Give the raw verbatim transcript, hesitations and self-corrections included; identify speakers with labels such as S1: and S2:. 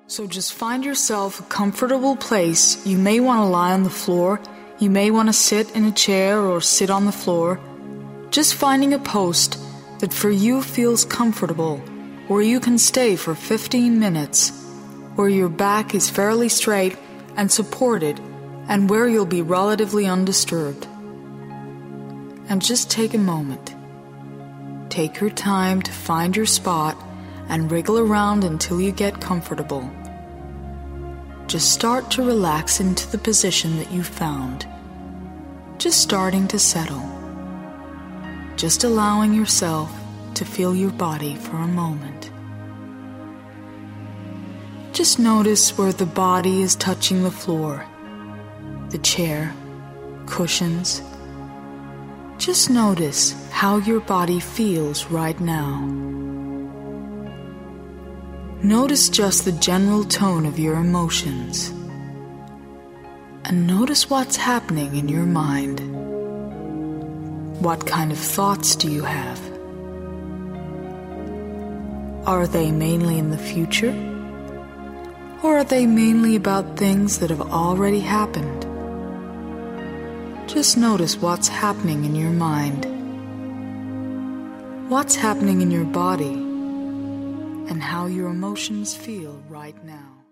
S1: So just find yourself a comfortable place. You may want to lie on the floor. You may want to sit in a chair or sit on the floor. Just finding a post that for you feels comfortable, where you can stay for fifteen minutes, where your back is fairly straight and supported, and where you'll be relatively undisturbed. And just take a moment. Take your time to find your spot and wriggle around until you get comfortable. Just start to relax into the position that you found. Just starting to settle. Just allowing yourself to feel your body for a moment. Just notice where the body is touching the floor, the chair, cushions. Just notice how your body feels right now. Notice just the general tone of your emotions. And notice what's happening in your mind. What kind of thoughts do you have? Are they mainly in the future? Or are they mainly about things that have already happened? Just notice what's happening in your mind. What's happening in your body? And how your emotions feel right now.